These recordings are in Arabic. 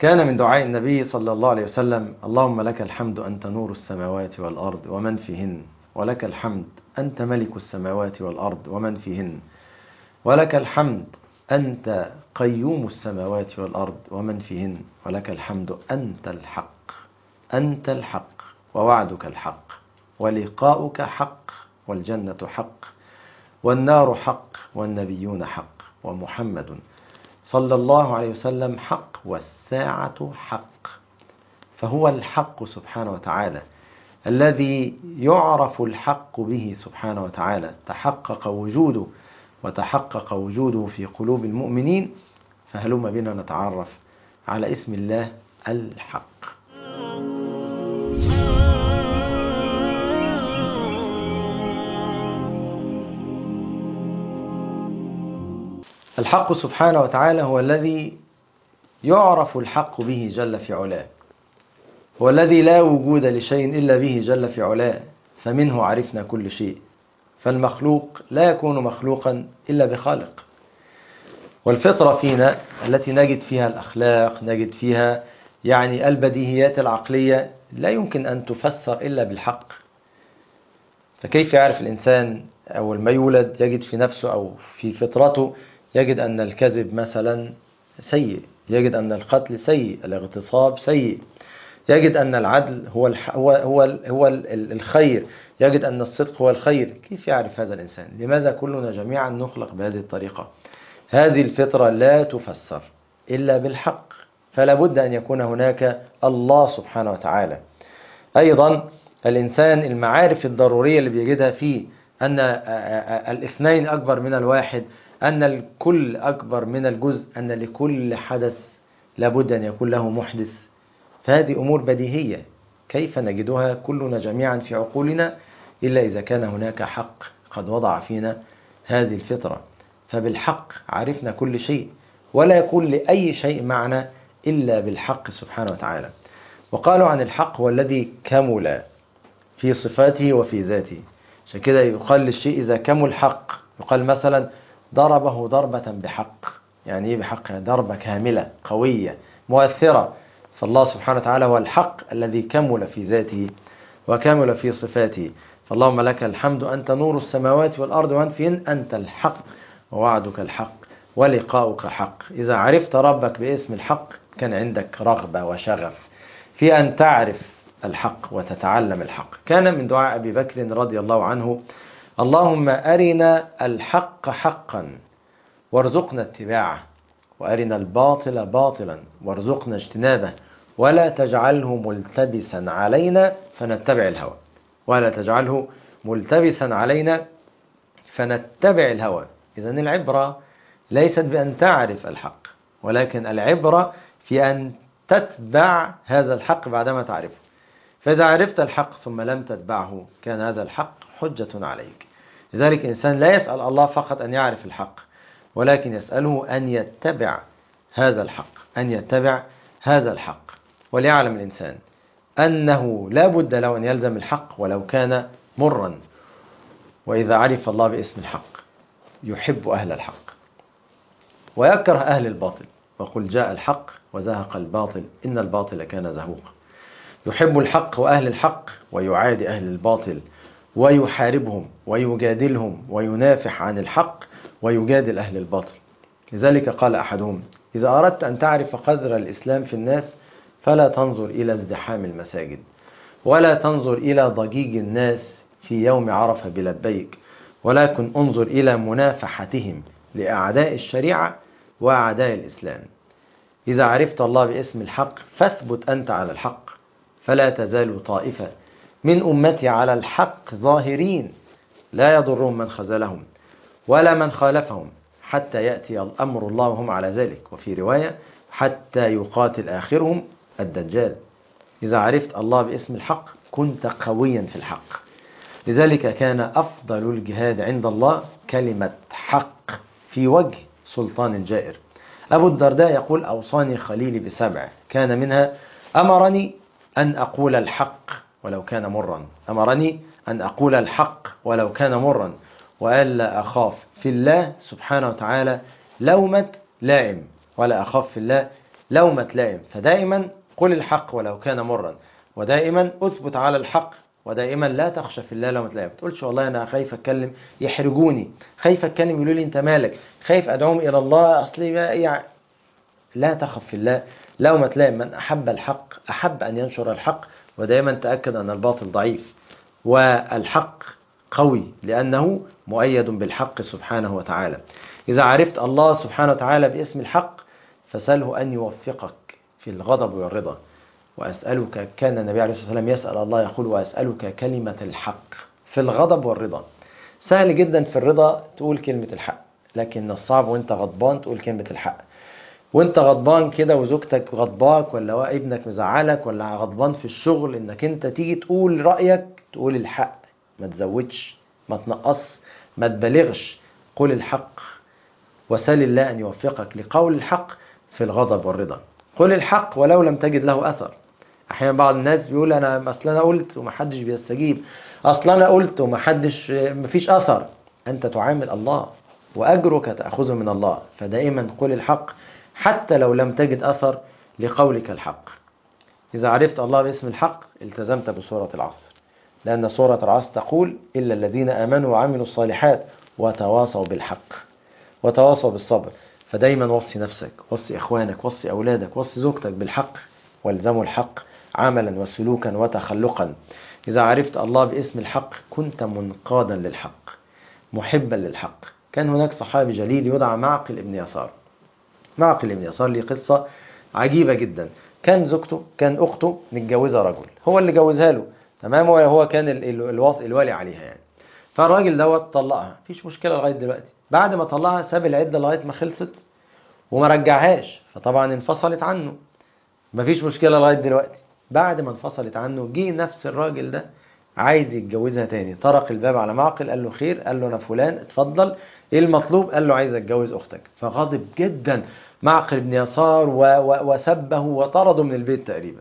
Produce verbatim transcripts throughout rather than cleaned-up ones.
كان من دعاء النبي صلى الله عليه وسلم: اللهم لك الحمد أنت نور السماوات والأرض ومن فيهن، ولك الحمد أنت ملك السماوات والأرض ومن فيهن، ولك الحمد أنت قيوم السماوات والأرض ومن فيهن، ولك الحمد أنت الحق أنت الحق ووعدك الحق ولقاؤك حق والجنة حق والنار حق والنبيون حق ومحمد صلى الله عليه وسلم حق والساعة حق. فهو الحق سبحانه وتعالى الذي يعرف الحق به سبحانه وتعالى، تحقق وجوده وتحقق وجوده في قلوب المؤمنين. فهلم بنا نتعرف على اسم الله الحق. الحق سبحانه وتعالى هو الذي يعرف الحق به جل في علاه، هو الذي لا وجود لشيء إلا به جل في علاه، فمنه عرفنا كل شيء. فالمخلوق لا يكون مخلوقا إلا بخالق. والفطرة فينا التي نجد فيها الأخلاق، نجد فيها يعني البديهيات العقلية، لا يمكن أن تفسر إلا بالحق. فكيف يعرف الإنسان أول ما يولد يجد في نفسه أو في فطرته يجد أن الكذب مثلا سيء، يجد أن القتل سيء، الاغتصاب سيء، يجد أن العدل هو الح... هو هو هو الخير، يجد أن الصدق هو الخير. كيف يعرف هذا الإنسان؟ لماذا كلنا جميعا نخلق بهذه الطريقة؟ هذه الفطرة لا تفسر إلا بالحق، فلا بد أن يكون هناك الله سبحانه وتعالى. أيضا الإنسان المعارف الضرورية اللي بيجدها فيه أن الاثنين أكبر من الواحد، أن الكل أكبر من الجزء، أن لكل حدث لابد أن يكون له محدث. فهذه أمور بديهية كيف نجدها كلنا جميعا في عقولنا إلا إذا كان هناك حق قد وضع فينا هذه الفطرة. فبالحق عرفنا كل شيء، ولا يكون لأي شيء معنى إلا بالحق سبحانه وتعالى. وقالوا عن الحق هو الذي كمل في صفاته وفي ذاته. عشان كده يقال للشيء إذا كمل حق، يقال مثلا ضربه ضربة بحق. يعني إيه بحق؟ ضربة كاملة قوية مؤثرة. فالله سبحانه وتعالى هو الحق الذي كمل في ذاته وكمل في صفاته. فاللهم لك الحمد أنت نور السماوات والأرض ومن فيهن، أنت الحق ووعدك الحق ولقاؤك حق. إذا عرفت ربك باسم الحق كان عندك رغبة وشغف في أن تعرف الحق وتتعلم الحق. كان من دعاء أبي بكر رضي الله عنه: اللهم أرنا الحق حقا وارزقنا اتباعه، وأرنا الباطل باطلا وارزقنا اجتنابه، ولا تجعله ملتبسا علينا فنتبع الهوى ولا تجعله ملتبسا علينا فنتبع الهوى. إذن العبرة ليست بأن تعرف الحق، ولكن العبرة في أن تتبع هذا الحق بعدما تعرفه. فإذا عرفت الحق ثم لم تتبعه كان هذا الحق حجة عليك. لذلك الإنسان لا يسأل الله فقط أن يعرف الحق، ولكن يسأله أن يتبع هذا الحق أن يتبع هذا الحق وليعلم الإنسان أنه لا بد له أن يلزم الحق ولو كان مرا. وإذا عرف الله باسم الحق يحب أهل الحق ويكره أهل الباطل، وقل جاء الحق وزهق الباطل إن الباطل كان زهوقا. يحب الحق وأهل الحق ويعادي أهل الباطل ويحاربهم ويجادلهم وينافح عن الحق ويجادل أهل الباطل. لذلك قال أحدهم: إذا أردت أن تعرف قدر الإسلام في الناس فلا تنظر إلى ازدحام المساجد، ولا تنظر إلى ضجيج الناس في يوم عرفة بلبيك، ولكن انظر إلى منافحتهم لأعداء الشريعة وأعداء الإسلام. إذا عرفت الله باسم الحق فاثبت أنت على الحق، فلا تزال طائفة من أمتي على الحق ظاهرين لا يضرهم من خذلهم ولا من خالفهم حتى يأتي الأمر الله وهم على ذلك. وفي رواية: حتى يقاتل آخرهم الدجال. إذا عرفت الله باسم الحق كنت قويا في الحق. لذلك كان أفضل الجهاد عند الله كلمة حق في وجه سلطان جائر. أبو الدرداء يقول: أوصاني خليلي بسبع، كان منها أمرني أن أقول الحق ولو كان مرا أمرني أن أقول الحق ولو كان مرا وقال: لا أخاف في الله سبحانه وتعالى لومة لائم، ولا أخاف في الله لومة لائم. فدائما قل الحق ولو كان مرا، ودائما اثبت على الحق، ودائما لا تخشى في الله لومة لائم. ما تقولش والله انا خايف اتكلم يحرجوني، خايف اتكلم يقولوا لي انت مالك، خايف ادعوهم الى الله اصلي يعني. لا تخف في الله لومة لائم. من احب الحق احب ان ينشر الحق، ودائما تاكد ان الباطل ضعيف والحق قوي، لانه مؤيد بالحق سبحانه وتعالى. اذا عرفت الله سبحانه وتعالى باسم الحق فسأله أن يوفقك في الغضب والرضا. وأسألك، كان النبي عليه الصلاة والسلام يسأل الله يقول وأسألك كلمة الحق في الغضب والرضا. سهل جدا في الرضا تقول كلمة الحق، لكن الصعب وانت غضبان تقول كلمة الحق. وانت غضبان كده وزوجتك غضباك، ولا ابنك مزعلك، ولا غضبان في الشغل، انك انت تيجي تقول رأيك تقول الحق، ما تزودش، ما تنقص، ما تبالغش. قول الحق وسل الله أن يوفقك لقول الحق في الغضب والرضا. قل الحق ولو لم تجد له أثر. أحيانا بعض الناس بيقول أنا أصلا أنا قلت ومحدش بيستجيب، أصلا أنا قلت ومحدش مفيش أثر. أنت تعامل الله وأجرك تأخذه من الله. فدائما قل الحق حتى لو لم تجد أثر لقولك الحق. إذا عرفت الله باسم الحق التزمت بسورة العصر، لأن سورة العصر تقول إلا الذين آمنوا وعملوا الصالحات وتواصوا بالحق وتواصوا بالصبر. فدايما وصي نفسك، وصي إخوانك، وصي أولادك، وصي زوجتك بالحق، والزموا الحق عملا وسلوكا وتخلقا. إذا عرفت الله باسم الحق كنت منقادا للحق، محبا للحق. كان هناك صحابي جليل يدعى معقل ابن يسار. معقل ابن يسار ليه قصة عجيبة جدا. كان زوجته، كان أخته متجوزة رجل، هو اللي جوزها له، تمام، وهو كان الواصي الوالي عليها يعني. فالراجل دوت طلقها، مفيش مشكلة لغاية دلوقتي. بعد ما طلقها ساب العدة لغاية ما خلصت وما رجعهاش، فطبعا انفصلت عنه، مفيش مشكلة لغاية دلوقتي. بعد ما انفصلت عنه جه نفس الراجل ده عايز يتجوزها تاني، طرق الباب على معقل، قال له خير، قال له انا فلان اتفضل، ايه المطلوب؟ قال له عايز اتجوز اختك. فغضب جدا معقل بن يسار و... و... وسبه وطرده من البيت تقريبا.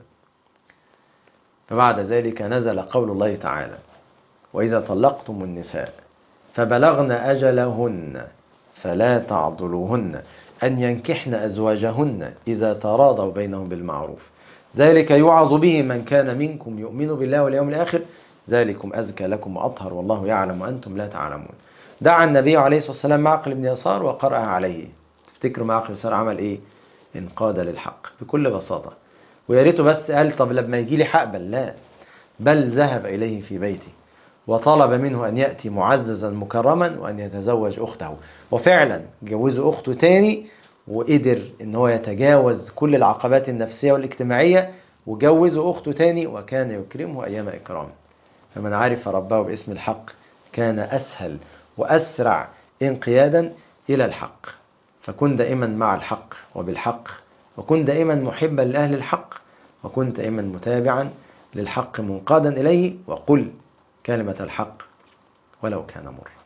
فبعد ذلك نزل قول الله تعالى وإذا طلقتم النساء فبلغن أجلهن فلا تعضلوهن أن ينكحن أزواجهن إذا تراضوا بينهم بالمعروف ذلك يوعظ به من كان منكم يؤمن بالله واليوم الآخر ذلكم أزكى لكم وأطهر والله يعلم وأنتم لا تعلمون. دعا النبي عليه الصلاة والسلام معقل بن يسار وقرأها عليه. تفتكروا معقل بن يسار عمل إيه؟ انقاد للحق بكل بساطة. ويا ريته بس قال طب لما يجي لي حقبل، لا، بل ذهب إليه في بيته وطلب منه أن يأتي معززا مكرما وأن يتزوج أخته. وفعلا جوزه أخته تاني، وقدر أن هو يتجاوز كل العقبات النفسية والاجتماعية وجوزه أخته تاني، وكان يكرمه أيام إكرامه. فمن عرف ربه باسم الحق كان أسهل وأسرع انقيادا إلى الحق. فكن دائما مع الحق وبالحق، وكن دائما محبا لأهل الحق، وكن دائما متابعا للحق منقادا إليه، وقل كلمة الحق ولو كان مرا.